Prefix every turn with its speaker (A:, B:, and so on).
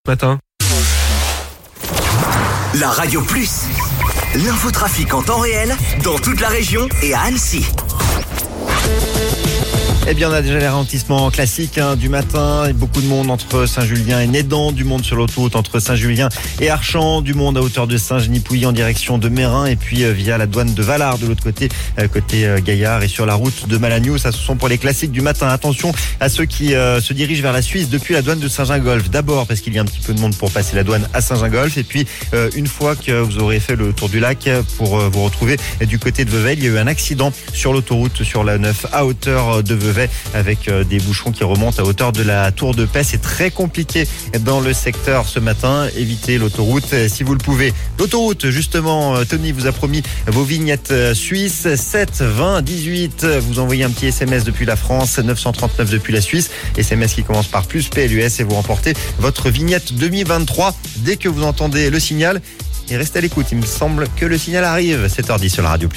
A: matin.
B: La Radio Plus, l'infotrafic en temps réel dans toute la région et à Annecy.
C: Eh bien, on a déjà les ralentissements classiques du matin. Et beaucoup de monde entre Saint-Julien et Nédan, du monde sur l'autoroute entre Saint-Julien et Archamps, du monde à hauteur de Saint-Genis-Pouilly en direction de Meyrin et puis via la douane de Valard de l'autre côté, côté Gaillard et sur la route de Malagnou. Ça, ce sont pour les classiques du matin. Attention à ceux qui se dirigent vers la Suisse depuis la douane de Saint-Gingolph. D'abord parce qu'il y a un petit peu de monde pour passer la douane à Saint-Gingolph et puis une fois que vous aurez fait le tour du lac pour vous retrouver du côté de Vevey. Il y a eu un accident sur l'autoroute sur la 9 à hauteur de Vevey avec des bouchons qui remontent à hauteur de la Tour de Paix. C'est très compliqué dans le secteur ce matin. Évitez l'autoroute si vous le pouvez. L'autoroute, justement, Tony vous a promis vos vignettes suisses. 7 20 18. Vous envoyez un petit SMS depuis la France, 939 depuis la Suisse. SMS qui commence par plus PLUS et vous remportez votre vignette 2023 dès que vous entendez le signal. Et restez à l'écoute. Il me semble que le signal arrive. 7h10 sur la Radio Plus.